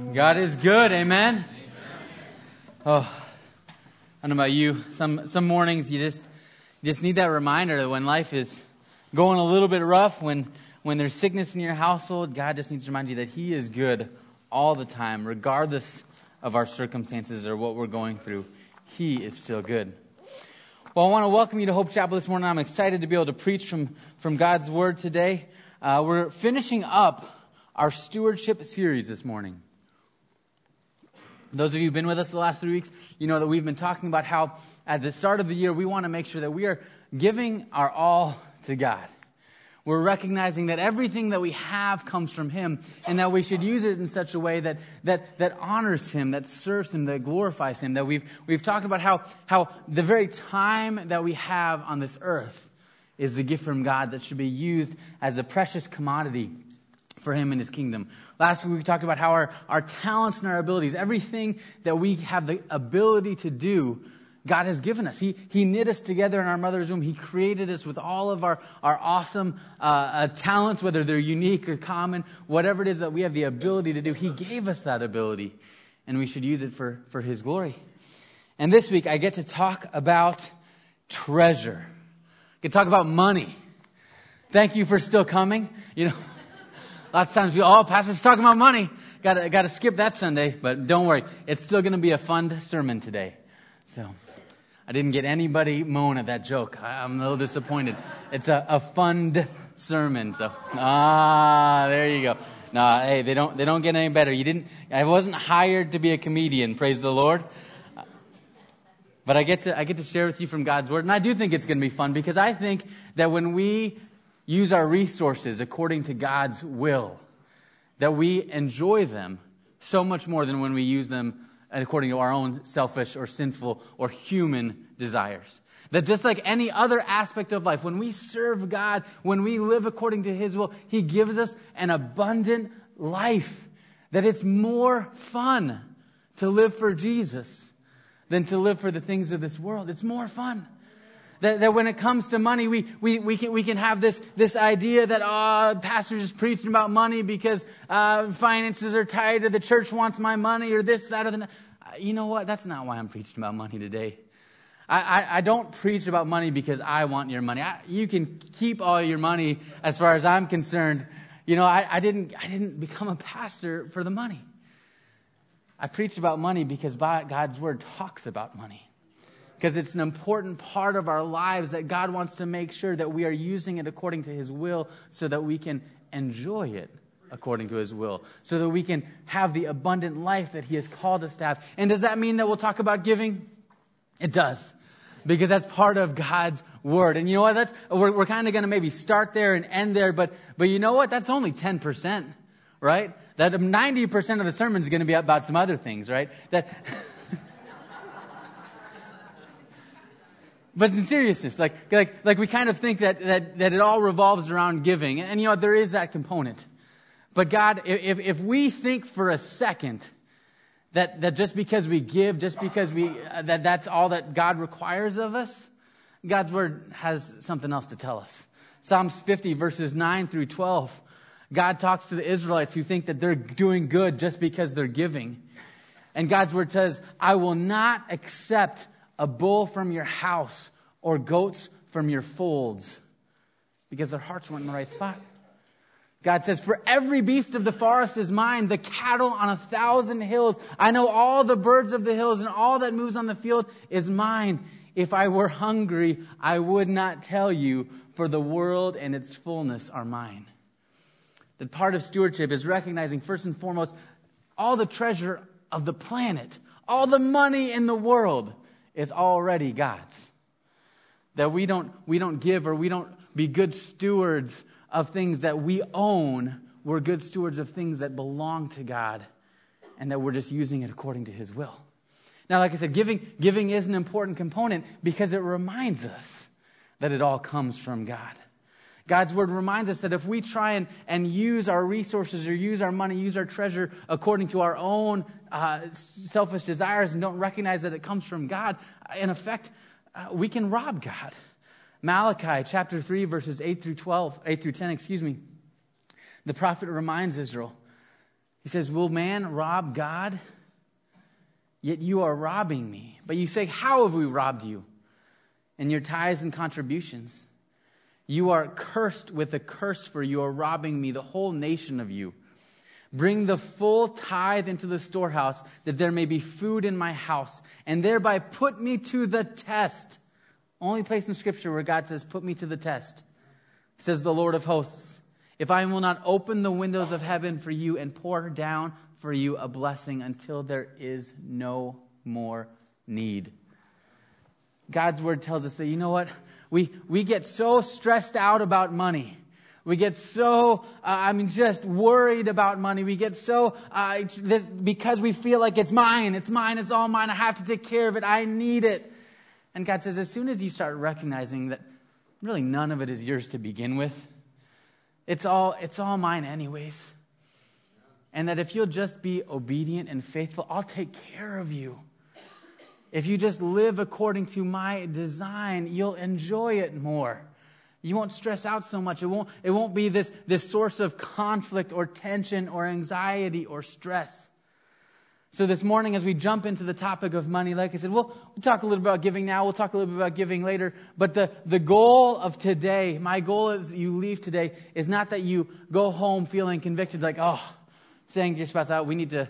God is good, amen? Oh, I don't know about you. Some mornings you just need that reminder that when life is going a little bit rough, when there's sickness in your household, God just needs to remind you that He is good all the time, regardless of our circumstances or what we're going through. He is still good. Well, I want to welcome you to Hope Chapel this morning. I'm excited to be able to preach from God's Word today. We're finishing up our stewardship series this morning. Those of you who've been with us the last 3 weeks, you know that we've been talking about how at the start of the year, we want to make sure that we are giving our all to God. We're recognizing that everything that we have comes from Him, and that we should use it in such a way that honors Him, that serves Him, that glorifies Him. That we've talked about how the very time that we have on this earth is a gift from God that should be used as a precious commodity for Him and His kingdom. Last week we talked about how our talents and our abilities, everything that we have the ability to do, God has given us. He knit us together in our mother's womb. He created us with all of our awesome talents, whether they're unique or common, whatever it is that we have the ability to do. He gave us that ability, and we should use it for His glory. And this week I get to talk about treasure. I get to talk about money. Thank you for still coming. You know, lots of times pastor's talking about money. Got to skip that Sunday, but don't worry. It's still going to be a fun sermon today. So I didn't get anybody moan at that joke. I'm a little disappointed. It's a fun sermon. So there you go. No, hey, they don't get any better. I wasn't hired to be a comedian. Praise the Lord. But I get to share with you from God's Word, and I do think it's going to be fun because I think that when we use our resources according to God's will, that we enjoy them so much more than when we use them according to our own selfish or sinful or human desires. That just like any other aspect of life, when we serve God, when we live according to His will, He gives us an abundant life. That it's more fun to live for Jesus than to live for the things of this world. It's more fun. That when it comes to money, we can have this idea that pastor's just preaching about money because finances are tight, or the church wants my money, or this, that, or the. You know what? That's not why I'm preaching about money today. I don't preach about money because I want your money. You can keep all your money as far as I'm concerned. You know, I didn't become a pastor for the money. I preach about money because God's Word talks about money. Because it's an important part of our lives that God wants to make sure that we are using it according to His will so that we can enjoy it according to His will. So that we can have the abundant life that He has called us to have. And does that mean that we'll talk about giving? It does. Because that's part of God's Word. And you know what? We're kind of going to maybe start there and end there. But you know what? That's only 10%, right? That 90% of the sermon is going to be about some other things, right? But in seriousness, like we kind of think that it all revolves around giving. And you know, there is that component. But God, if we think for a second that just because we give, just because that's all that God requires of us, God's Word has something else to tell us. Psalms 50 verses 9 through 12. God talks to the Israelites who think that they're doing good just because they're giving. And God's Word says, I will not accept a bull from your house or goats from your folds, because their hearts weren't in the right spot. God says, for every beast of the forest is mine, the cattle on 1,000 hills. I know all the birds of the hills, and all that moves on the field is mine. If I were hungry, I would not tell you, for the world and its fullness are mine. The part of stewardship is recognizing, first and foremost, all the treasure of the planet, all the money in the world is already God's. That we don't give, or we don't be good stewards of things that we own. We're good stewards of things that belong to God, and that we're just using it according to His will. Now, like I said, giving is an important component because it reminds us that it all comes from God. God's Word reminds us that if we try and use our resources, or use our money, use our treasure according to our own selfish desires, and don't recognize that it comes from God, in effect, we can rob God. Malachi chapter 3 verses 8 through 10, the prophet reminds Israel He says, will man rob God? Yet you are robbing me. But you say, how have we robbed you? In your tithes and contributions. You are cursed with a curse, for you are robbing me, the whole nation of you. Bring the full tithe into the storehouse, that there may be food in my house, and thereby put me to the test. Only place in Scripture where God says, put me to the test. Says the Lord of hosts, if I will not open the windows of heaven for you and pour down for you a blessing until there is no more need. God's word tells us that, you know what? We get so stressed out about money. We get so, just worried about money. We get so, because we feel like it's mine, it's all mine. I have to take care of it. I need it. And God says, as soon as you start recognizing that really none of it is yours to begin with, it's all mine anyways. And that if you'll just be obedient and faithful, I'll take care of you. If you just live according to my design, you'll enjoy it more. You won't stress out so much. It won't be this source of conflict or tension or anxiety or stress. So this morning, as we jump into the topic of money, like I said, we'll talk a little bit about giving now. We'll talk a little bit about giving later. But the goal of today, my goal as you leave today, is not that you go home feeling convicted, like, saying to your spouse, we need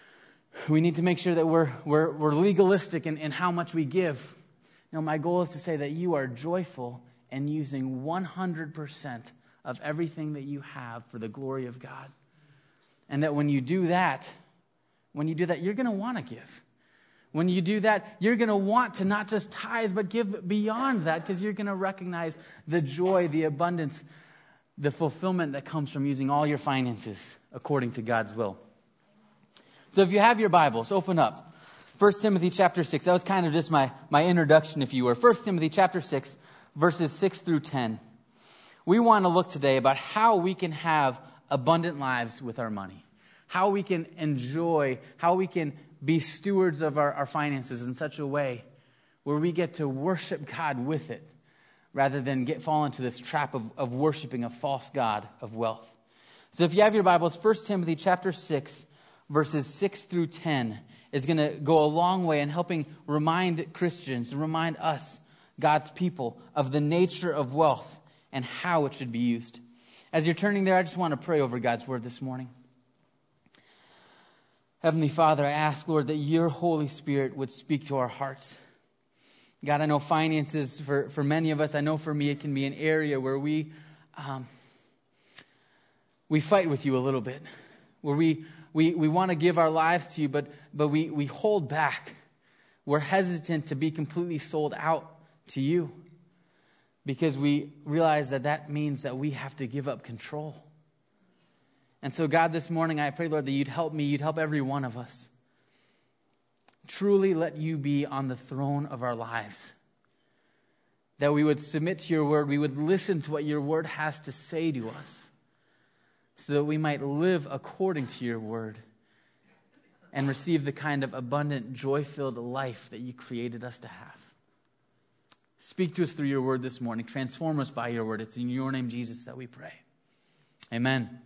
to make sure that we're legalistic in how much we give. No, my goal is to say that you are joyful and using 100% of everything that you have for the glory of God. And that when you do that, you're going to want to give. When you do that, you're going to want to not just tithe, but give beyond that, because you're going to recognize the joy, the abundance, the fulfillment that comes from using all your finances according to God's will. So if you have your Bibles, open up 1 Timothy chapter 6. That was kind of just my introduction, if you were. 1 Timothy chapter 6, verses 6 through 10. We want to look today about how we can have abundant lives with our money. How we can enjoy, how we can be stewards of our finances in such a way where we get to worship God with it, rather than fall into this trap of worshiping a false god of wealth. So if you have your Bibles, 1 Timothy chapter 6, verses 6 through 10 is going to go a long way in helping remind Christians, remind us, God's people, of the nature of wealth and how it should be used. As you're turning there, I just want to pray over God's word this morning. Heavenly Father, I ask, Lord, that your Holy Spirit would speak to our hearts. God, I know finances, for many of us, I know for me, it can be an area where we fight with you a little bit. Where we want to give our lives to you, but we hold back. We're hesitant to be completely sold out to you, because we realize that means that we have to give up control. And so, God, this morning, I pray, Lord, that you'd help me, you'd help every one of us. Truly let you be on the throne of our lives. That we would submit to your word, we would listen to what your word has to say to us, so that we might live according to your word and receive the kind of abundant, joy-filled life that you created us to have. Speak to us through your word this morning. Transform us by your word. It's in your name, Jesus, that we pray. Amen.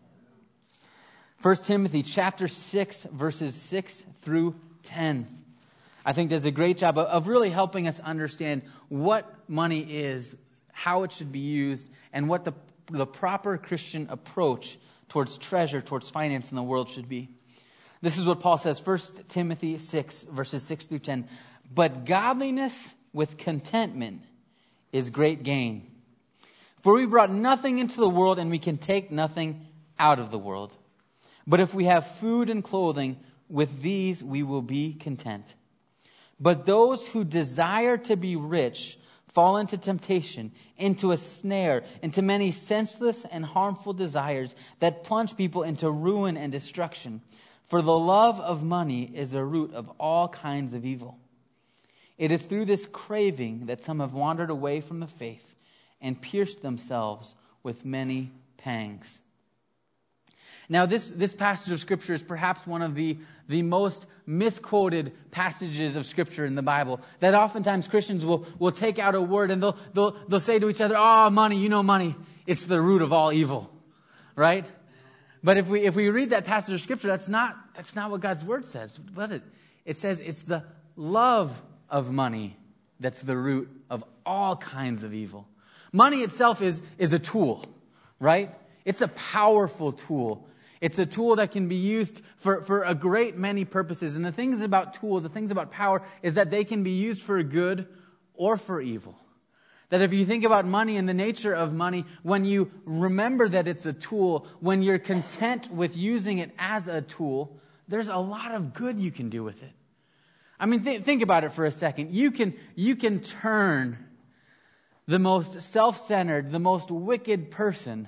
1 Timothy chapter 6, verses 6 through 10. I think does a great job of really helping us understand what money is, how it should be used, and what the proper Christian approach towards treasure, towards finance in the world should be. This is what Paul says, 1 Timothy 6, verses 6 through 10. But godliness with contentment is great gain. For we brought nothing into the world, and we can take nothing out of the world. But if we have food and clothing, with these we will be content. But those who desire to be rich fall into temptation, into a snare, into many senseless and harmful desires that plunge people into ruin and destruction. For the love of money is the root of all kinds of evil. It is through this craving that some have wandered away from the faith and pierced themselves with many pangs. Now, this passage of Scripture is perhaps one of the most misquoted passages of Scripture in the Bible. That oftentimes Christians will take out a word and they'll say to each other, money, money, it's the root of all evil, right? But if we read that passage of Scripture, that's not what God's Word says. But it says it's the love of money that's the root of all kinds of evil. Money itself is a tool, right? It's a powerful tool. It's a tool that can be used for a great many purposes. And the things about tools, the things about power, is that they can be used for good or for evil. That if you think about money and the nature of money, when you remember that it's a tool, when you're content with using it as a tool, there's a lot of good you can do with it. I mean, think about it for a second. You can turn the most self-centered, the most wicked person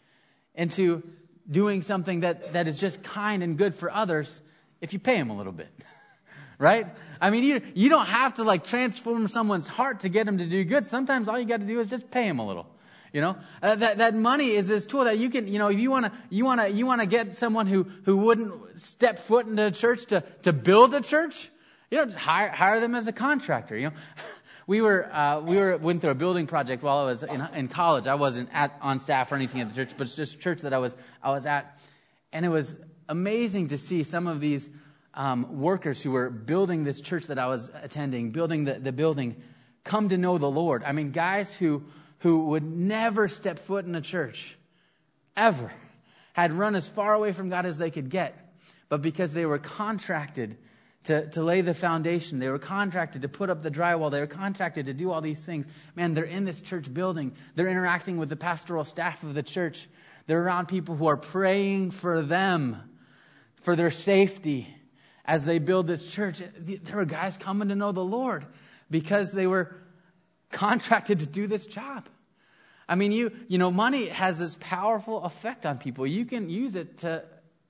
into doing something that is just kind and good for others if you pay them a little bit. Right? I mean, you don't have to like transform someone's heart to get them to do good. Sometimes all you got to do is just pay them a little. You know, that money is this tool that you can, you know, if you want to get someone who wouldn't step foot into a church to build a church, you know, hire them as a contractor. You know, we went through a building project while I was in college. I wasn't on staff or anything at the church, but it's just a church that I was at, and it was amazing to see some of these workers who were building this church that I was attending, building the building, come to know the Lord. I mean, guys who would never step foot in a church, ever, had run as far away from God as they could get. But because they were contracted to lay the foundation, they were contracted to put up the drywall, they were contracted to do all these things. Man, they're in this church building. They're interacting with the pastoral staff of the church. They're around people who are praying for them, for their safety as they build this church. There were guys coming to know the Lord because they were contracted to do this job. I mean, you know, money has this powerful effect on people. You can use it to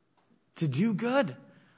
do good.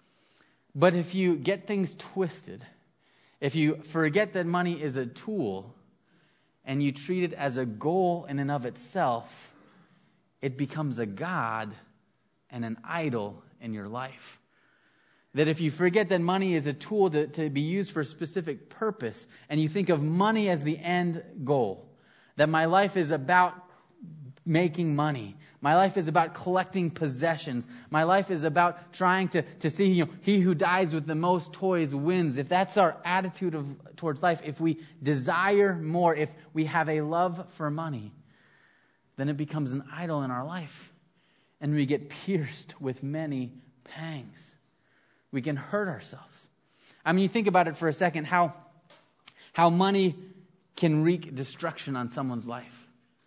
But if you get things twisted, if you forget that money is a tool and you treat it as a goal in and of itself, it becomes a god and an idol in your life. That if you forget that money is a tool to be used for a specific purpose, and you think of money as the end goal, that my life is about making money. My life is about collecting possessions. My life is about trying to see, you know, he who dies with the most toys wins. If that's our attitude towards life, if we desire more, if we have a love for money, then it becomes an idol in our life. And we get pierced with many pangs. We can hurt ourselves. I mean, you think about it for a second, how money can wreak destruction on someone's life.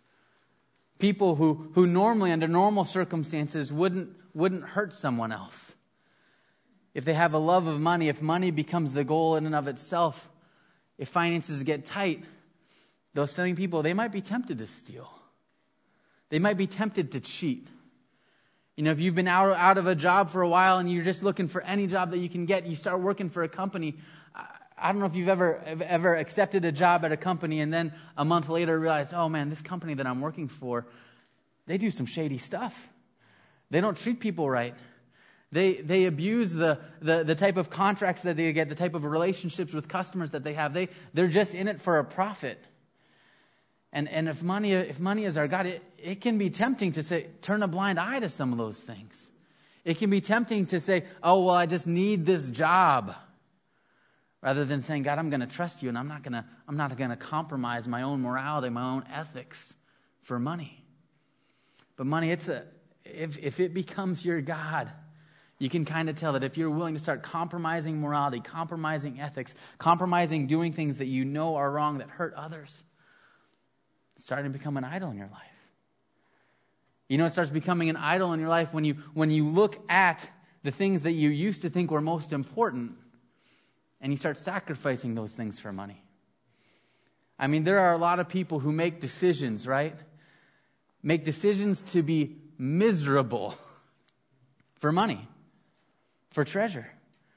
People who normally, under normal circumstances, wouldn't hurt someone else. If they have a love of money, if money becomes the goal in and of itself, if finances get tight, those same people, they might be tempted to steal. They might be tempted to cheat. You know, if you've been out of a job for a while and you're just looking for any job that you can get, you start working for a company. I don't know if you've ever accepted a job at a company and then a month later realized, oh man, this company that I'm working for, they do some shady stuff. They don't treat people right. They abuse the type of contracts that they get, the type of relationships with customers that they have. They're just in it for a profit. And if money is our God, it can be tempting to say, turn a blind eye to some of those things. It can be tempting to say, oh, well, I just need this job. Rather than saying, God, I'm going to trust you and I'm not going to compromise my own morality, my own ethics for money. But money, if it becomes your God, you can kind of tell that if you're willing to start compromising morality, compromising ethics, compromising doing things that you know are wrong that hurt others, it's starting to become an idol in your life. You know, it starts becoming an idol in your life when you look at the things that you used to think were most important and you start sacrificing those things for money. I mean, there are a lot of people who make decisions, right? Make decisions to be miserable for money, for treasure.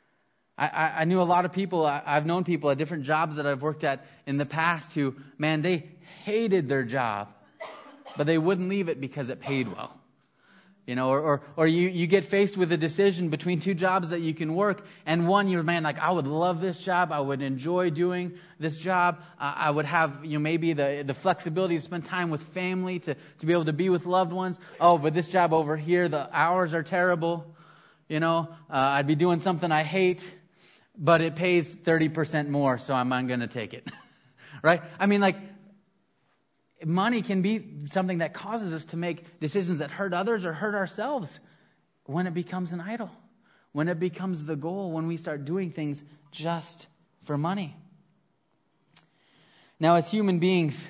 I knew a lot of people, I've known people at different jobs that I've worked at in the past who, man, they hated their job, but they wouldn't leave it because it paid well. Or you get faced with a decision between two jobs that you can work, and one, you're, man, like, I would love this job. I would enjoy doing this job. I would have, maybe the flexibility to spend time with family, to be able to be with loved ones. Oh, but this job over here, the hours are terrible. I'd be doing something I hate, but it pays 30% more, so I'm going to take it. Right? I mean, like, money can be something that causes us to make decisions that hurt others or hurt ourselves when it becomes an idol, when it becomes the goal, when we start doing things just for money. Now, as human beings,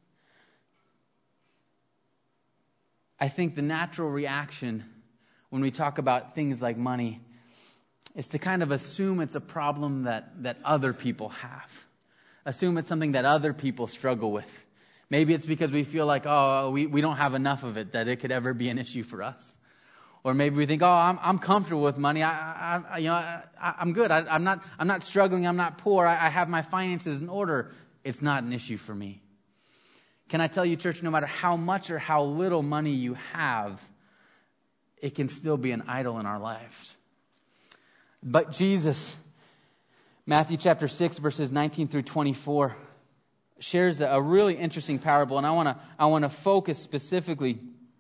I think the natural reaction when we talk about things like money is to kind of assume it's a problem that other people have. Assume it's something that other people struggle with. Maybe it's because we feel like, we don't have enough of it that it could ever be an issue for us. Or maybe we think, I'm comfortable with money. I'm good. I'm not struggling. I'm not poor. I have my finances in order. It's not an issue for me. Can I tell you, church, no matter how much or how little money you have, it can still be an idol in our lives. But Jesus, Matthew chapter 6, verses 19 through 24, shares a really interesting parable, and I want to focus specifically,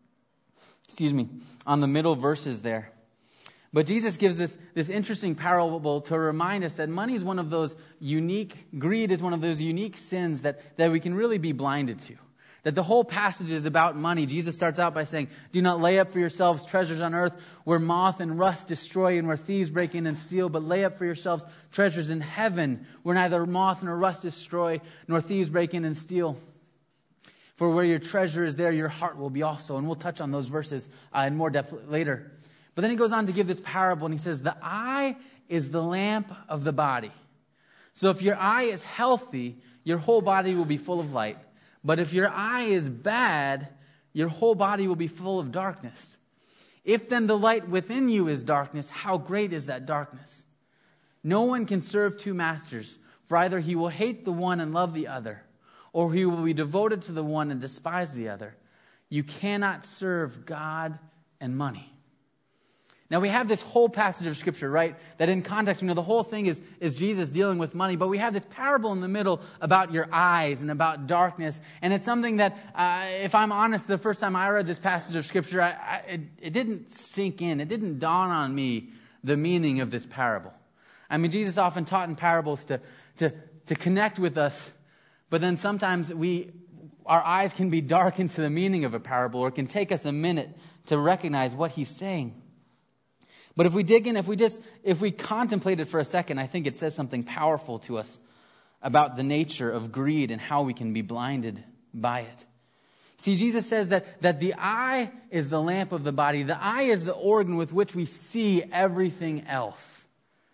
on the middle verses there. But Jesus gives this interesting parable to remind us that money is one of those greed is one of those unique sins that we can really be blinded to. That the whole passage is about money. Jesus starts out by saying, "Do not lay up for yourselves treasures on earth where moth and rust destroy and where thieves break in and steal, but lay up for yourselves treasures in heaven where neither moth nor rust destroy nor thieves break in and steal. For where your treasure is, there your heart will be also." And we'll touch on those verses in more depth later. But then he goes on to give this parable, and he says, the eye is the lamp of the body. So if your eye is healthy, your whole body will be full of light. But if your eye is bad, your whole body will be full of darkness. If then the light within you is darkness, how great is that darkness? No one can serve two masters, for either he will hate the one and love the other, or he will be devoted to the one and despise the other. You cannot serve God and money. Now we have this whole passage of Scripture, right? That in context, the whole thing is Jesus dealing with money. But we have this parable in the middle about your eyes and about darkness. And it's something that, if I'm honest, the first time I read this passage of Scripture, it didn't sink in. It didn't dawn on me the meaning of this parable. I mean, Jesus often taught in parables to connect with us. But then sometimes our eyes can be darkened to the meaning of a parable, or it can take us a minute to recognize what he's saying. But if we dig in, if we contemplate it for a second, I think it says something powerful to us about the nature of greed and how we can be blinded by it. See, Jesus says that the eye is the lamp of the body. The eye is the organ with which we see everything else.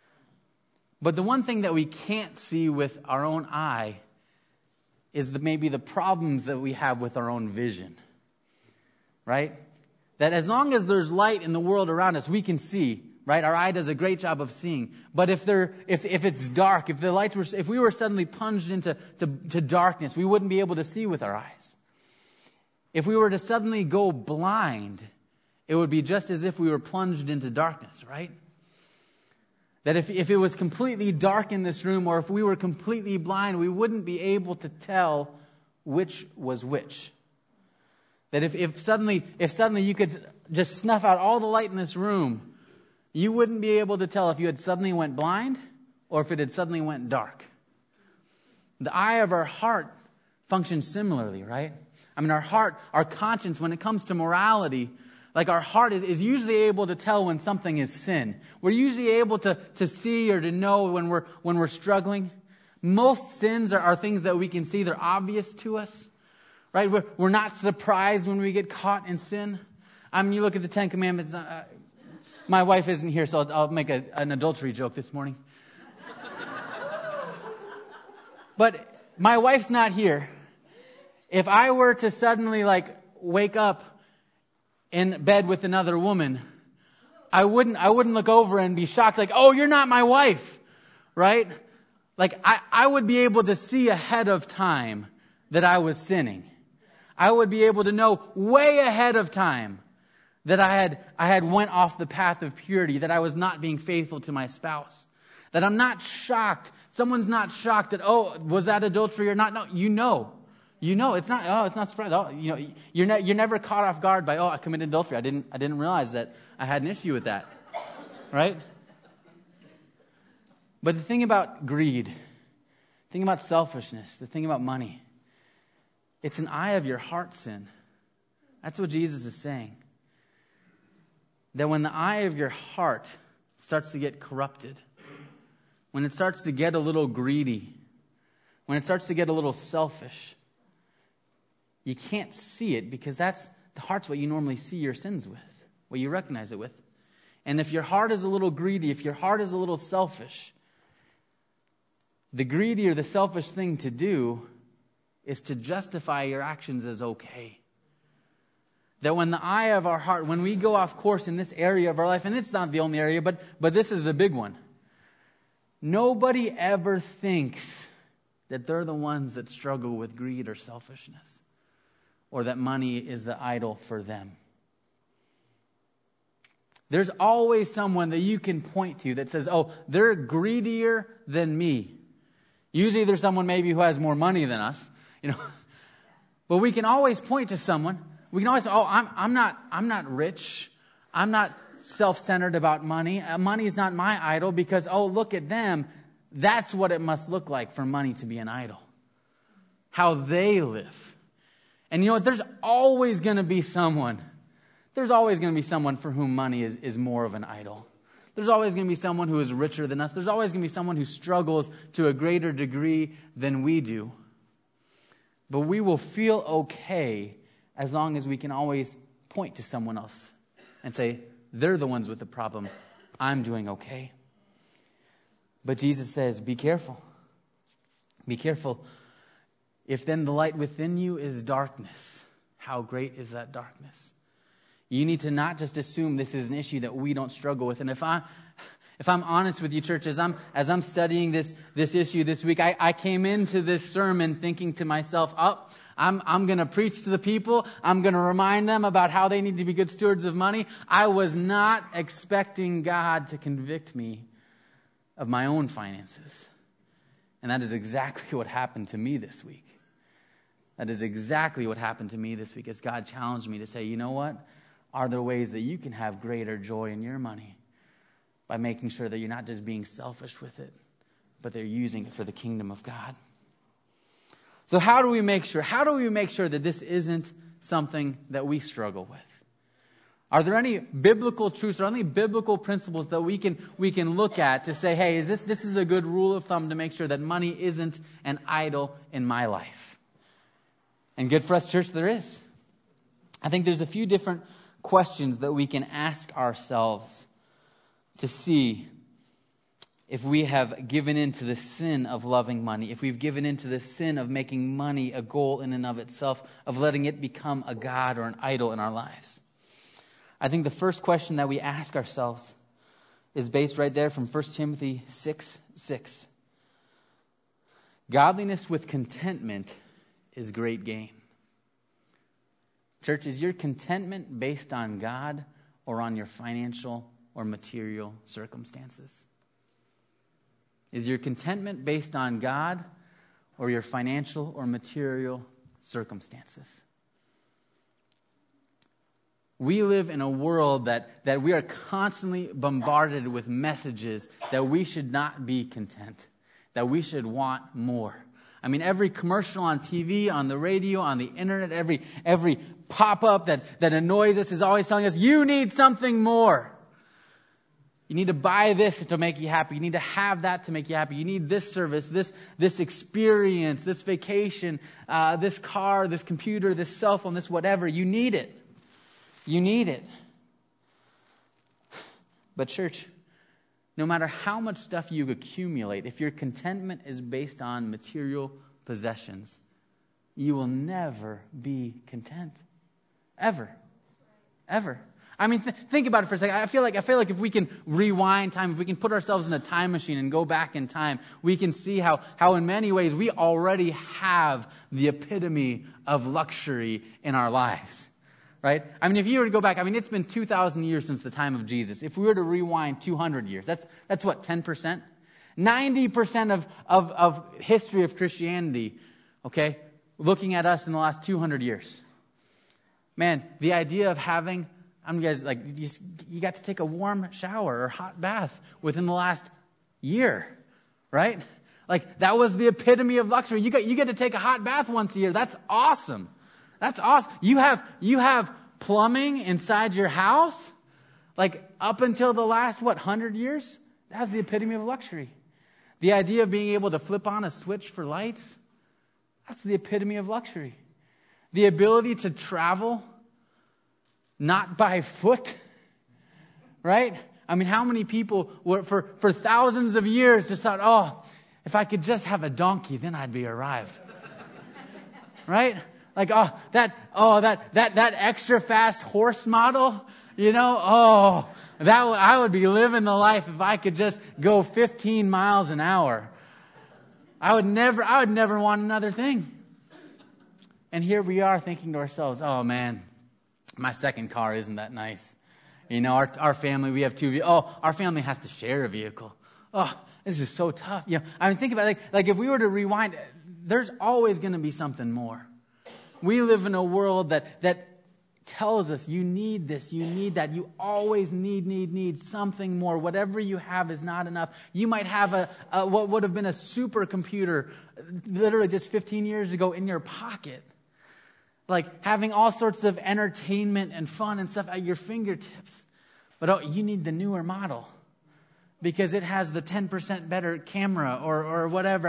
But the one thing that we can't see with our own eye is maybe the problems that we have with our own vision. Right? That as long as there's light in the world around us, we can see, right? Our eye does a great job of seeing. But if it's dark, if we were suddenly plunged into darkness, we wouldn't be able to see with our eyes. If we were to suddenly go blind, it would be just as if we were plunged into darkness, right? That if it was completely dark in this room, or if we were completely blind, we wouldn't be able to tell which was which. That if suddenly you could just snuff out all the light in this room, you wouldn't be able to tell if you had suddenly went blind or if it had suddenly went dark. The eye of our heart functions similarly, right? I mean, our heart, our conscience, when it comes to morality, like our heart is usually able to tell when something is sin. We're usually able to see or to know when we're struggling. Most sins are things that we can see. They're obvious to us. Right? We're not surprised when we get caught in sin. I mean, you look at the Ten Commandments. My wife isn't here, so I'll make an adultery joke this morning. But my wife's not here. If I were to suddenly wake up in bed with another woman, I wouldn't look over and be shocked like, "Oh, you're not my wife." Right? Like I would be able to see ahead of time that I was sinning. I would be able to know way ahead of time that I had went off the path of purity, that I was not being faithful to my spouse. That I'm not shocked. Someone's not shocked that, oh, was that adultery or not? No, you know. You know, it's not surprising. Oh, you know, you're never caught off guard by, oh, I committed adultery. I didn't realize that I had an issue with that. Right? But the thing about greed, the thing about selfishness, the thing about money, it's an eye of your heart sin. That's what Jesus is saying. That when the eye of your heart starts to get corrupted, when it starts to get a little greedy, when it starts to get a little selfish, you can't see it because the heart's what you normally see your sins with, what you recognize it with. And if your heart is a little greedy, if your heart is a little selfish, the greedy or the selfish thing to do is to justify your actions as okay. That when the eye of our heart, when we go off course in this area of our life, and it's not the only area, but this is a big one. Nobody ever thinks that they're the ones that struggle with greed or selfishness, or that money is the idol for them. There's always someone that you can point to that says, oh, they're greedier than me. Usually there's someone maybe who has more money than us, But we can always point to someone. We can always say, oh, I'm not rich. I'm not self-centered about money. Money is not my idol because, oh, look at them. That's what it must look like for money to be an idol. How they live. And you know what? There's always going to be someone for whom money is more of an idol. There's always going to be someone who is richer than us. There's always going to be someone who struggles to a greater degree than we do. But we will feel okay as long as we can always point to someone else and say, they're the ones with the problem. I'm doing okay. But Jesus says, be careful. Be careful. If then the light within you is darkness, how great is that darkness? You need to not just assume this is an issue that we don't struggle with. And if I'm honest with you, church, as I'm studying this issue this week, I came into this sermon thinking to myself, I'm going to preach to the people. I'm going to remind them about how they need to be good stewards of money. I was not expecting God to convict me of my own finances. And that is exactly what happened to me this week. That is exactly what happened to me this week as God challenged me to say, you know what? Are there ways that you can have greater joy in your money by making sure that you're not just being selfish with it, but they're using it for the kingdom of God? So how do we make sure that this isn't something that we struggle with? Are there any biblical truths or any biblical principles that we can look at to say, hey, this is a good rule of thumb to make sure that money isn't an idol in my life? And good for us, church, there is. I think there's a few different questions that we can ask ourselves to see if we have given into the sin of loving money, if we've given into the sin of making money a goal in and of itself, of letting it become a god or an idol in our lives. I think the first question that we ask ourselves is based right there from 1 Timothy 6:6. Godliness with contentment is great gain. Church, is your contentment based on God or on your financial or material circumstances? Is your contentment based on God or your financial or material circumstances? We live in a world that we are constantly bombarded with messages that we should not be content, that we should want more. I mean, every commercial on TV, on the radio, on the internet, every pop-up that annoys us is always telling us, you need something more. You need to buy this to make you happy. You need to have that to make you happy. You need this service, this experience, this vacation, this car, this computer, this cell phone, this whatever. You need it. You need it. But church, no matter how much stuff you accumulate, if your contentment is based on material possessions, you will never be content. Ever. Ever. I mean, think about it for a second. I feel like if we can rewind time, if we can put ourselves in a time machine and go back in time, we can see how in many ways we already have the epitome of luxury in our lives. right? I mean, if you were to go back, I mean, it's been 2,000 years since the time of Jesus. If we were to rewind 200 years, that's what, 10%? 90% of history of Christianity, okay, looking at us in the last 200 years. Man, the idea of having, you guys, like, you got to take a warm shower or hot bath within the last year, right? Like, that was the epitome of luxury. You get to take a hot bath once a year. That's awesome. That's awesome. You have plumbing inside your house, like, up until the last, 100 years? That's the epitome of luxury. The idea of being able to flip on a switch for lights, that's the epitome of luxury. The ability to travel, not by foot, right? I mean, how many people were, for thousands of years, just thought, oh, if I could just have a donkey, then I'd be arrived. Right? Like, that extra fast horse model, I would be living the life if I could just go 15 miles an hour. I would never want another thing. And here we are thinking to ourselves, oh man, my second car isn't that nice. Our family, we have two. Our family has to share a vehicle. Oh, this is so tough. I mean, think about it. Like if we were to rewind, there's always going to be something more. We live in a world that tells us you need this, you need that. You always need something more. Whatever you have is not enough. You might have a what would have been a supercomputer literally just 15 years ago in your pocket. Like having all sorts of entertainment and fun and stuff at your fingertips. But you need the newer model because it has the 10% better camera or whatever.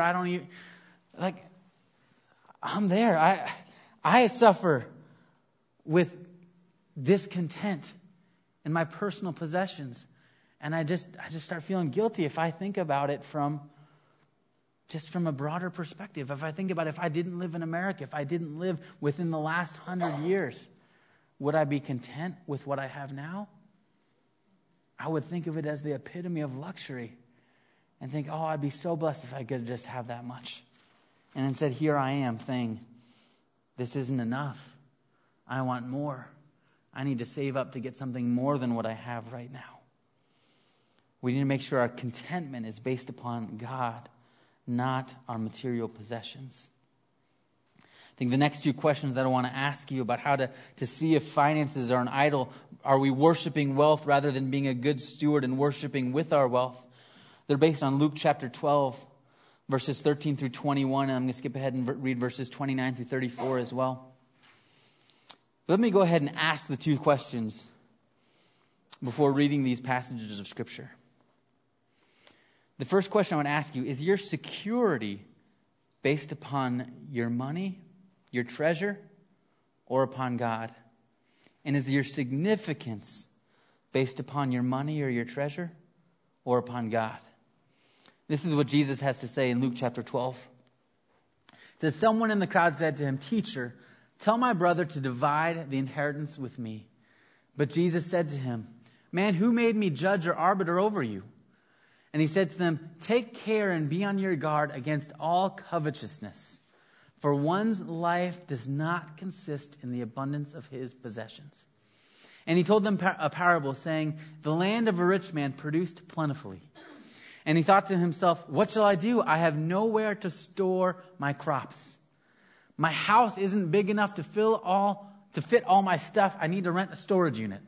I'm there. I suffer with discontent in my personal possessions. And I just start feeling guilty if I think about it from a broader perspective. If I think about if I didn't live in America, if I didn't live within the last 100 years, would I be content with what I have now? I would think of it as the epitome of luxury and think, I'd be so blessed if I could just have that much. And instead, here I am saying, this isn't enough. I want more. I need to save up to get something more than what I have right now. We need to make sure our contentment is based upon God, not our material possessions. I think the next two questions that I want to ask you about how to see if finances are an idol. Are we worshiping wealth rather than being a good steward and worshiping with our wealth? They're based on Luke chapter 12, verses 13 through 21. And I'm going to skip ahead and read verses 29 through 34 as well. But let me go ahead and ask the two questions before reading these passages of Scripture. The first question I want to ask you, is your security based upon your money, your treasure, or upon God? And is your significance based upon your money or your treasure, or upon God? This is what Jesus has to say in Luke chapter 12. It says, someone in the crowd said to him, "Teacher, tell my brother to divide the inheritance with me." But Jesus said to him, "Man, who made me judge or arbiter over you?" And he said to them, "Take care and be on your guard against all covetousness, for one's life does not consist in the abundance of his possessions." And he told them a parable, saying, "The land of a rich man produced plentifully. And he thought to himself, 'What shall I do? I have nowhere to store my crops. My house isn't big enough to fit all my stuff. I need to rent a storage unit.'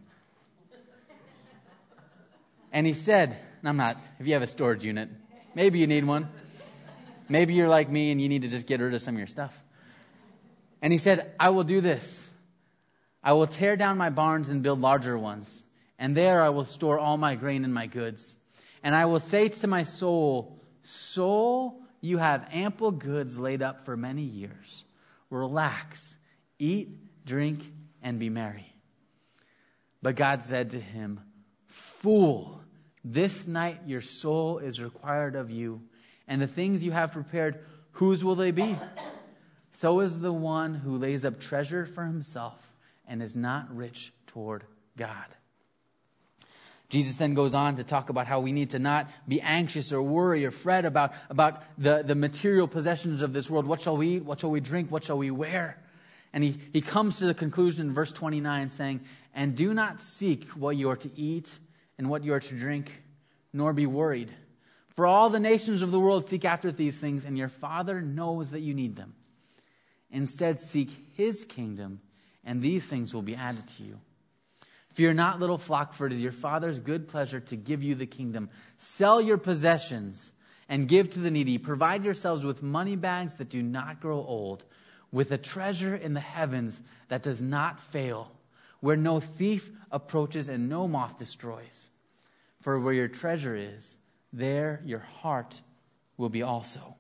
And he said," if you have a storage unit, maybe you need one. Maybe you're like me and you need to just get rid of some of your stuff. And he said, "I will do this. I will tear down my barns and build larger ones. And there I will store all my grain and my goods. And I will say to my soul, 'Soul, you have ample goods laid up for many years. Relax, eat, drink, and be merry.' But God said to him, 'Fool, this night your soul is required of you, and the things you have prepared, whose will they be? So is the one who lays up treasure for himself and is not rich toward God.'" Jesus then goes on to talk about how we need to not be anxious or worry or fret about the material possessions of this world. What shall we eat? What shall we drink? What shall we wear? And he comes to the conclusion in verse 29 saying, "And do not seek what you are to eat and what you are to drink, nor be worried. For all the nations of the world seek after these things, and your Father knows that you need them. Instead, seek His kingdom, and these things will be added to you. Fear not, little flock, for it is your Father's good pleasure to give you the kingdom. Sell your possessions and give to the needy. Provide yourselves with money bags that do not grow old, with a treasure in the heavens that does not fail, where no thief approaches and no moth destroys. For where your treasure is, there your heart will be also."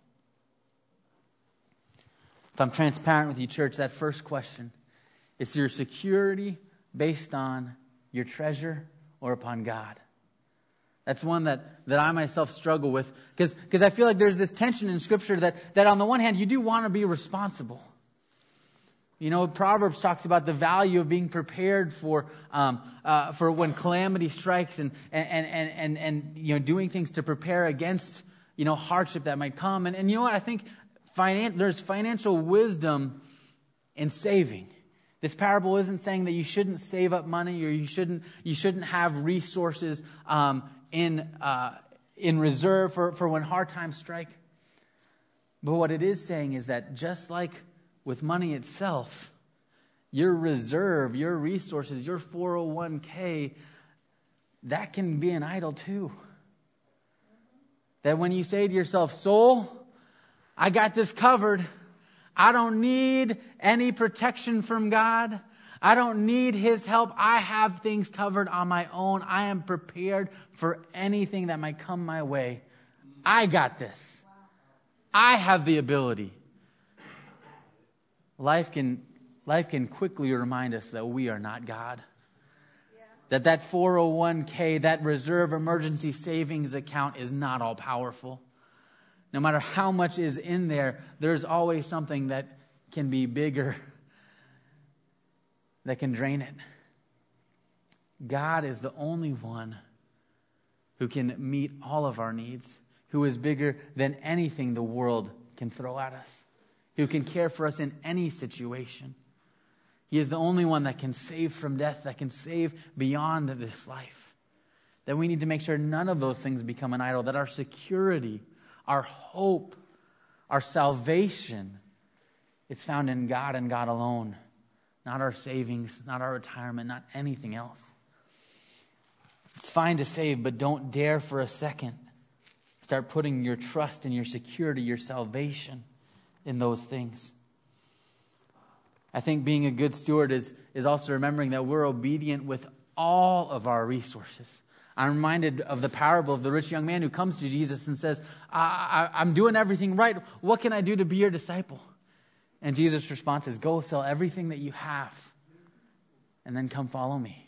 If I'm transparent with you, church, that first question, is your security based on your treasure or upon God? That's one that I myself struggle with, because I feel like there's this tension in Scripture that on the one hand, you do want to be responsible. You know, Proverbs talks about the value of being prepared for when calamity strikes and you know, doing things to prepare against, you know, hardship that might come. And you know what? I think there's financial wisdom in saving. This parable isn't saying that you shouldn't save up money or you shouldn't have resources in reserve for when hard times strike. But what it is saying is that just like with money itself, your reserve, your resources, your 401k, that can be an idol too. That when you say to yourself, "Soul, I got this covered. I don't need any protection from God. I don't need His help. I have things covered on my own. I am prepared for anything that might come my way. I got this. I have the ability." Life can quickly remind us that we are not God. Yeah. That 401k, that reserve emergency savings account is not all powerful. No matter how much is in there, there's always something that can be bigger that can drain it. God is the only one who can meet all of our needs, who is bigger than anything the world can throw at us, who can care for us in any situation. He is the only one that can save from death, that can save beyond this life. That we need to make sure none of those things become an idol, that our security, our hope, our salvation is found in God and God alone, not our savings, not our retirement, not anything else. It's fine to save, but don't dare for a second start putting your trust and your security, your salvation in those things. I think being a good steward is also remembering that we're obedient with all of our resources. I'm reminded of the parable of the rich young man who comes to Jesus and says, I'm doing everything right. What can I do to be your disciple? And Jesus' response is, "Go sell everything that you have and then come follow me."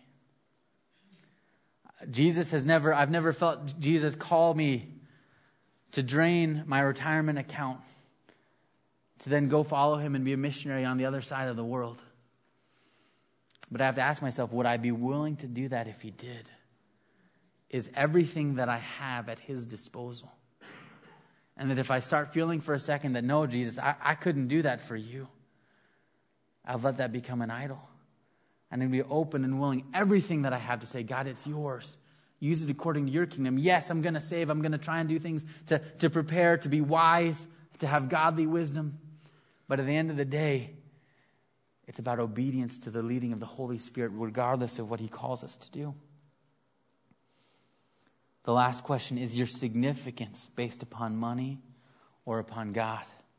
I've never felt Jesus call me to drain my retirement account, to then go follow Him and be a missionary on the other side of the world. But I have to ask myself, would I be willing to do that if He did? Is everything that I have at His disposal? And that if I start feeling for a second that, no, Jesus, I couldn't do that for you, I'll let that become an idol. And I'm going to be open and willing everything that I have to say, "God, it's yours. Use it according to your kingdom." Yes, I'm going to save. I'm going to try and do things to prepare, to be wise, to have godly wisdom. But at the end of the day, it's about obedience to the leading of the Holy Spirit, regardless of what He calls us to do. The last question is your significance based upon money or upon God?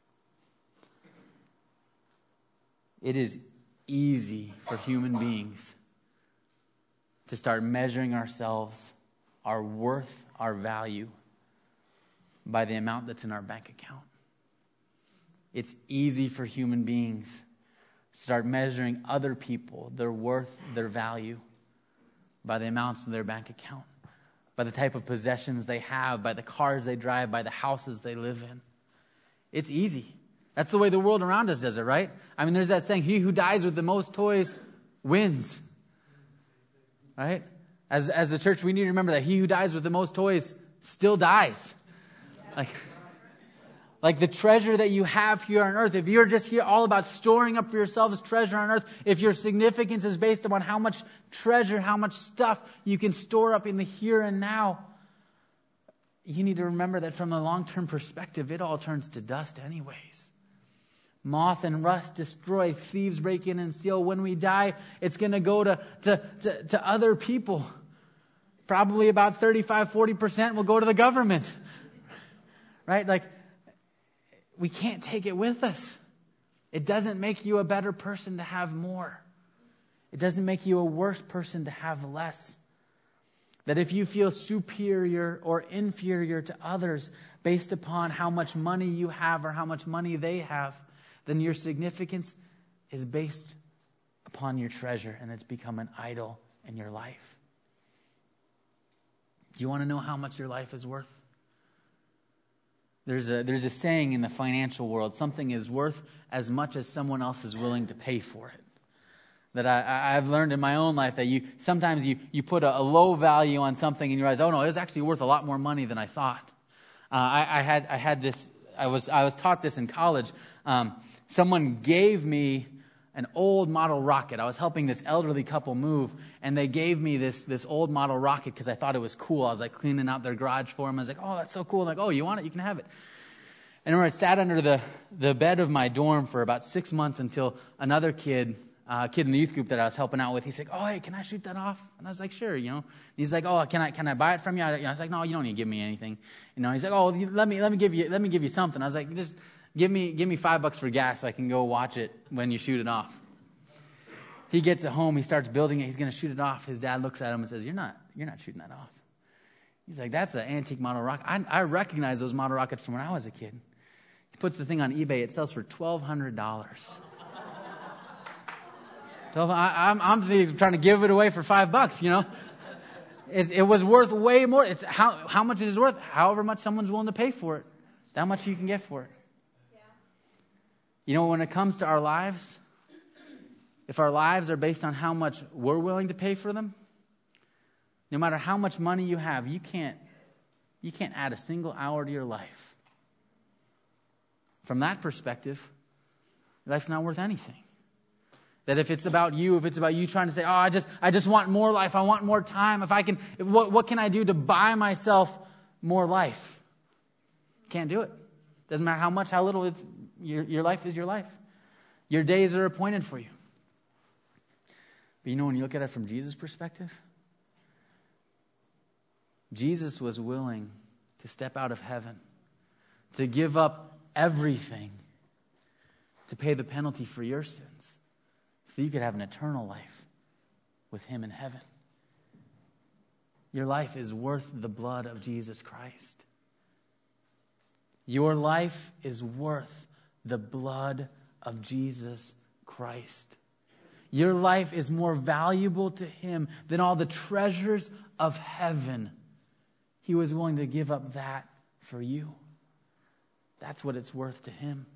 It is easy for human beings to start measuring ourselves, our worth, our value, by the amount that's in our bank account. It's easy for human beings to start measuring other people, their worth, their value, by the amounts in their bank account, by the type of possessions they have, by the cars they drive, by the houses they live in. It's easy. That's the way the world around us does it, right? I mean, there's that saying, "He who dies with the most toys wins." Right? As the church, we need to remember that he who dies with the most toys still dies. Like the treasure that you have here on earth, if you're just here all about storing up for yourselves treasure on earth, if your significance is based upon how much treasure, how much stuff you can store up in the here and now, you need to remember that from a long-term perspective, it all turns to dust anyways. Moth and rust destroy, thieves break in and steal. When we die, it's going to go to other people. Probably about 35-40% will go to the government. Right? Like, we can't take it with us. It doesn't make you a better person to have more. It doesn't make you a worse person to have less. That if you feel superior or inferior to others based upon how much money you have or how much money they have, then your significance is based upon your treasure, and it's become an idol in your life. Do you want to know how much your life is worth? There's a saying in the financial world, something is worth as much as someone else is willing to pay for it. That I've learned in my own life that sometimes you put a low value on something and you realize, oh no, it's actually worth a lot more money than I thought. I was taught this in college. Someone gave me an old model rocket. I was helping this elderly couple move, and they gave me this old model rocket because I thought it was cool. I was like cleaning out their garage for them. I was like, oh, that's so cool. I'm like, oh, you want it? You can have it. And I remember it sat under the bed of my dorm for about 6 months until another kid in the youth group that I was helping out with, he's like, oh, hey, can I shoot that off? And I was like, sure, And he's like, oh, can I buy it from you? I was like, no, you don't need to give me anything. He's like, oh, let me give you something. I was like, just give me $5 for gas so I can go watch it when you shoot it off. He gets it home, he starts building it, he's going to shoot it off. His dad looks at him and says, you're not shooting that off. He's like, that's an antique model rocket. I recognize those model rockets from when I was a kid. He puts the thing on eBay, it sells for $1,200. So I'm trying to give it away for $5, It was worth way more. It's how much it is worth, however much someone's willing to pay for it. That much you can get for it. Yeah. When it comes to our lives, if our lives are based on how much we're willing to pay for them, no matter how much money you have, you can't add a single hour to your life. From that perspective, life's not worth anything. That if it's about you trying to say, oh, I just want more life, I want more time, what can I do to buy myself more life? Can't do it. Doesn't matter how much, how little, your life is your life. Your days are appointed for you. But when you look at it from Jesus' perspective, Jesus was willing to step out of heaven, to give up everything, to pay the penalty for your sins, so you could have an eternal life with him in heaven. Your life is worth the blood of Jesus Christ. Your life is worth the blood of Jesus Christ. Your life is more valuable to him than all the treasures of heaven. He was willing to give up that for you. That's what it's worth to him.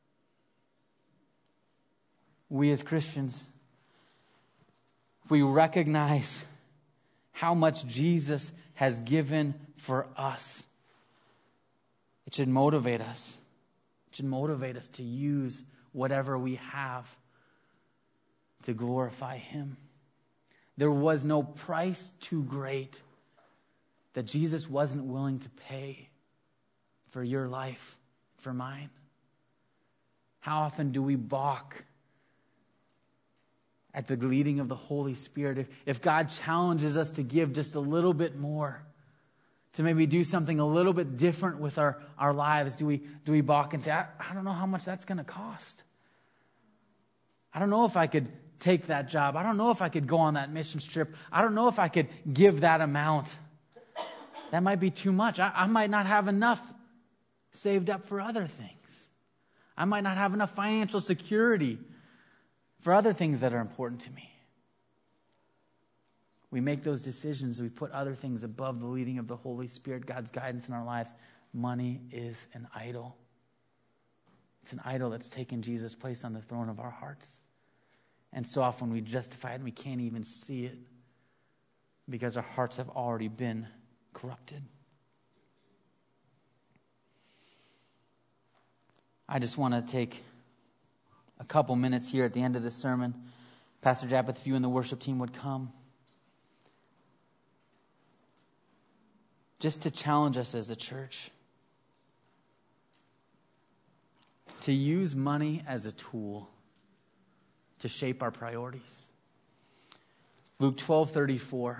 We as Christians, if we recognize how much Jesus has given for us, it should motivate us. It should motivate us to use whatever we have to glorify him. There was no price too great that Jesus wasn't willing to pay for your life, for mine. How often do we balk at the leading of the Holy Spirit? If God challenges us to give just a little bit more, to maybe do something a little bit different with our lives, do we balk and say, I don't know how much that's going to cost. I don't know if I could take that job. I don't know if I could go on that mission trip. I don't know if I could give that amount. That might be too much. I might not have enough saved up for other things. I might not have enough financial security for other things that are important to me. We make those decisions. We put other things above the leading of the Holy Spirit, God's guidance in our lives. Money is an idol. It's an idol that's taken Jesus' place on the throne of our hearts. And so often we justify it and we can't even see it because our hearts have already been corrupted. I just want to take a couple minutes here at the end of this sermon. Pastor Japeth, if you and the worship team would come. Just to challenge us as a church. To use money as a tool to shape our priorities. Luke 12:34.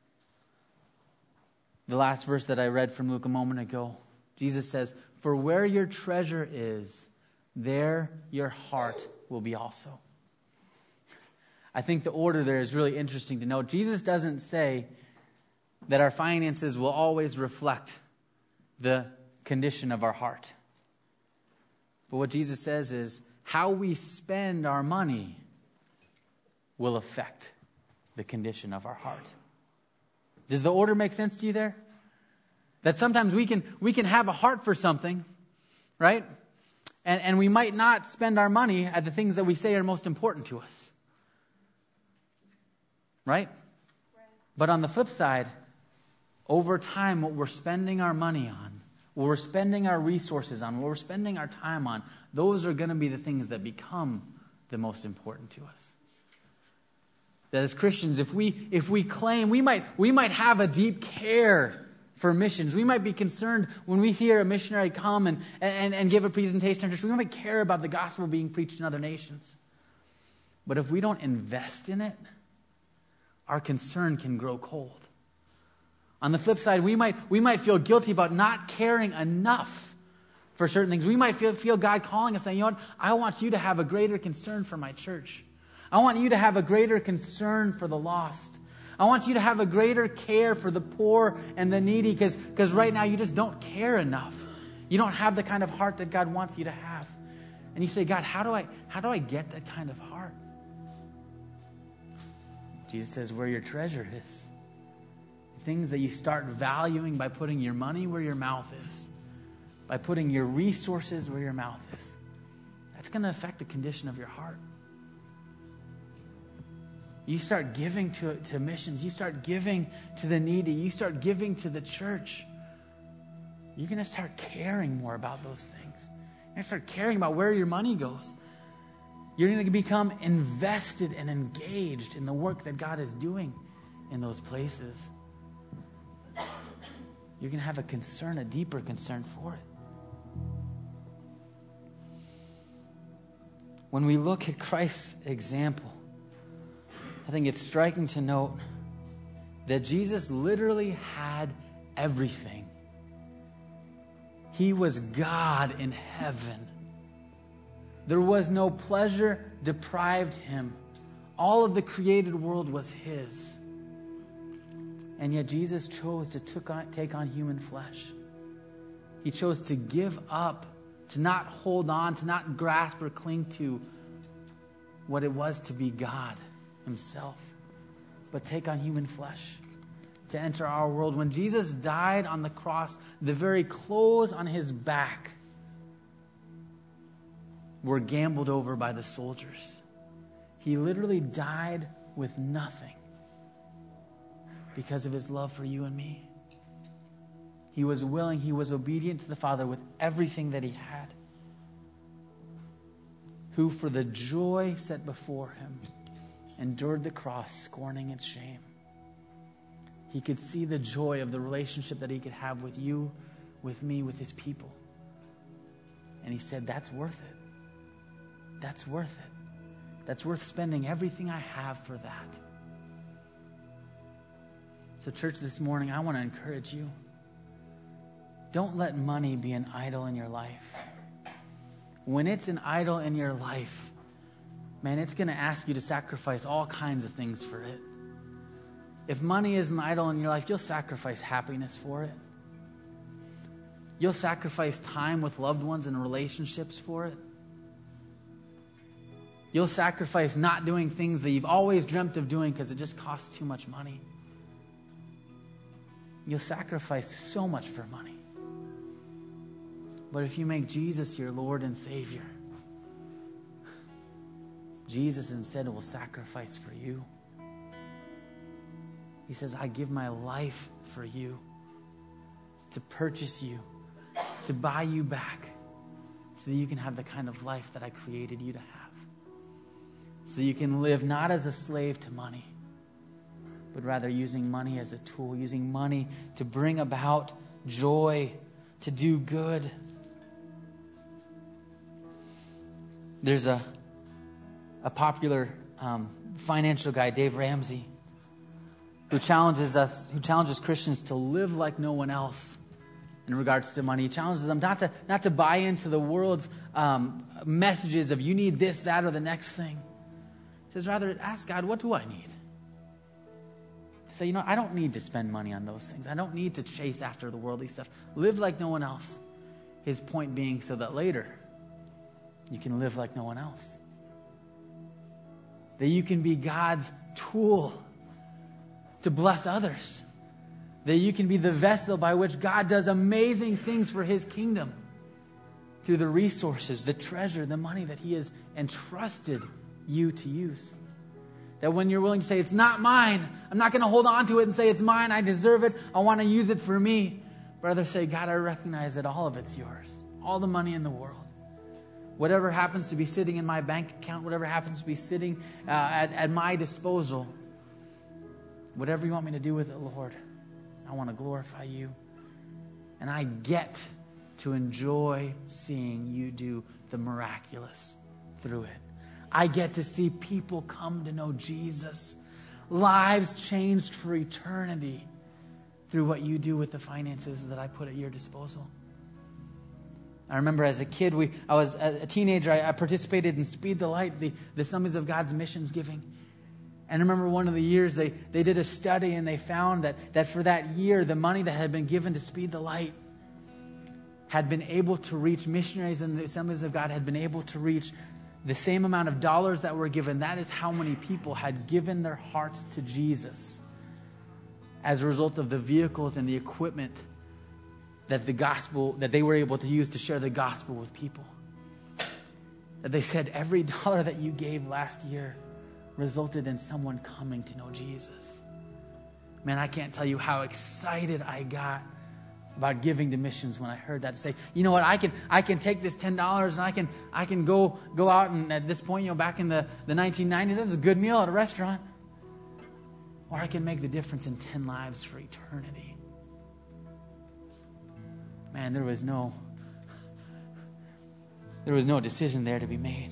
The last verse that I read from Luke a moment ago. Jesus says, "For where your treasure is, there your heart will be also." I think the order there is really interesting to note. Jesus doesn't say that our finances will always reflect the condition of our heart. But what Jesus says is how we spend our money will affect the condition of our heart. Does the order make sense to you there? That sometimes we can have a heart for something, right? And we might not spend our money at the things that we say are most important to us. Right? But on the flip side, over time, what we're spending our money on, what we're spending our resources on, what we're spending our time on, those are going to be the things that become the most important to us. That as Christians, if we claim, we might have a deep care for missions. We might be concerned when we hear a missionary come and give a presentation in church. We might care about the gospel being preached in other nations. But if we don't invest in it, our concern can grow cold. On the flip side, we might feel guilty about not caring enough for certain things. We might feel God calling us saying, you know what, I want you to have a greater concern for my church. I want you to have a greater concern for the lost. I want you to have a greater care for the poor and the needy because right now you just don't care enough. You don't have the kind of heart that God wants you to have. And you say, God, how do I get that kind of heart? Jesus says, where your treasure is. Things that you start valuing by putting your money where your mouth is. By putting your resources where your mouth is. That's going to affect the condition of your heart. You start giving to missions. You start giving to the needy. You start giving to the church. You're going to start caring more about those things. You're going to start caring about where your money goes. You're going to become invested and engaged in the work that God is doing in those places. You're going to have a concern, a deeper concern for it. When we look at Christ's example, I think it's striking to note that Jesus literally had everything. He was God in heaven. There was no pleasure deprived him. All of the created world was his. And yet Jesus chose to take on human flesh. He chose to give up, to not hold on, to not grasp or cling to what it was to be God himself, but take on human flesh to enter our world. When Jesus died on the cross, the very clothes on his back were gambled over by the soldiers. He literally died with nothing because of his love for you and me. He was willing, he was obedient to the Father with everything that he had, who for the joy set before him endured the cross, scorning its shame. He could see the joy of the relationship that he could have with you, with me, with his people. And he said, that's worth it. That's worth it. That's worth spending everything I have for that. So church, this morning, I want to encourage you. Don't let money be an idol in your life. When it's an idol in your life, man, it's going to ask you to sacrifice all kinds of things for it. If money is an idol in your life, you'll sacrifice happiness for it. You'll sacrifice time with loved ones and relationships for it. You'll sacrifice not doing things that you've always dreamt of doing because it just costs too much money. You'll sacrifice so much for money. But if you make Jesus your Lord and Savior, Jesus instead will sacrifice for you. He says, I give my life for you, to purchase you, to buy you back, so that you can have the kind of life that I created you to have. So you can live not as a slave to money, but rather using money as a tool, using money to bring about joy, to do good. There's a popular financial guy, Dave Ramsey, who challenges Christians to live like no one else in regards to money. He challenges them not to buy into the world's messages of you need this, that, or the next thing. He says, rather, ask God, what do I need? To say, I don't need to spend money on those things. I don't need to chase after the worldly stuff. Live like no one else. His point being so that later you can live like no one else. That you can be God's tool to bless others. That you can be the vessel by which God does amazing things for His kingdom through the resources, the treasure, the money that He has entrusted you to use. That when you're willing to say, it's not mine, I'm not going to hold on to it and say, it's mine, I deserve it, I want to use it for me. Rather say, God, I recognize that all of it's yours. All the money in the world. Whatever happens to be sitting in my bank account, whatever happens to be sitting at my disposal, whatever you want me to do with it, Lord, I want to glorify you. And I get to enjoy seeing you do the miraculous through it. I get to see people come to know Jesus. Lives changed for eternity through what you do with the finances that I put at your disposal. I remember as a kid, I was a teenager, I participated in Speed the Light, the Assemblies of God's missions giving. And I remember one of the years they did a study and they found that for that year, the money that had been given to Speed the Light had been able to reach missionaries in the Assemblies of God, had been able to reach the same amount of dollars that were given. That is how many people had given their hearts to Jesus as a result of the vehicles and the equipment that they were able to use to share the gospel with people. That they said every dollar that you gave last year resulted in someone coming to know Jesus. Man, I can't tell you how excited I got about giving to missions when I heard that. To say, you know what, I can take this $10 and I can go out, and at this point, back in the 1990s, that was a good meal at a restaurant. Or I can make the difference in 10 lives for eternity. Man, there was no decision there to be made.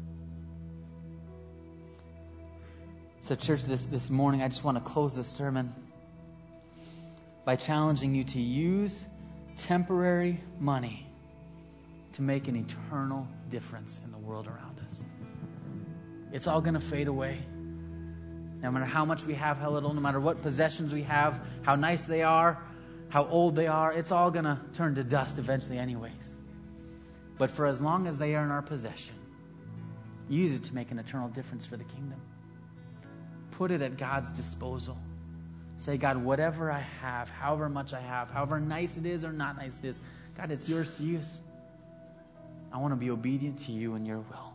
So church, this morning, I just want to close this sermon by challenging you to use temporary money to make an eternal difference in the world around us. It's all going to fade away. No matter how much we have, how little, no matter what possessions we have, how nice they are, how old they are, it's all going to turn to dust eventually anyways. But for as long as they are in our possession, use it to make an eternal difference for the kingdom. Put it at God's disposal. Say, God, whatever I have, however much I have, however nice it is or not nice it is, God, it's yours to use. I want to be obedient to you and your will.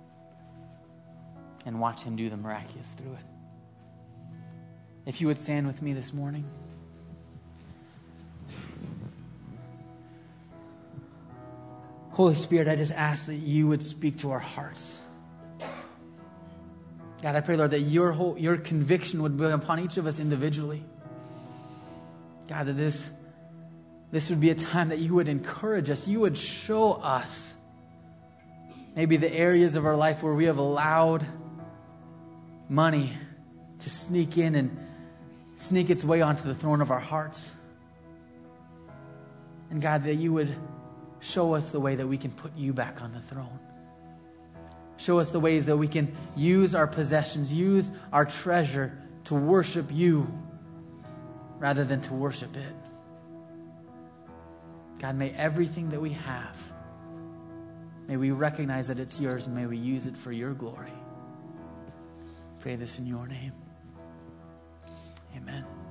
And watch Him do the miraculous through it. If you would stand with me this morning. Holy Spirit, I just ask that you would speak to our hearts. God, I pray, Lord, that your conviction would be upon each of us individually. God, that this would be a time that you would encourage us. You would show us maybe the areas of our life where we have allowed money to sneak in and sneak its way onto the throne of our hearts. And God, that you would show us the way that we can put you back on the throne. Show us the ways that we can use our possessions, use our treasure to worship you rather than to worship it. God, may everything that we have, may we recognize that it's yours and may we use it for your glory. Pray this in your name. Amen.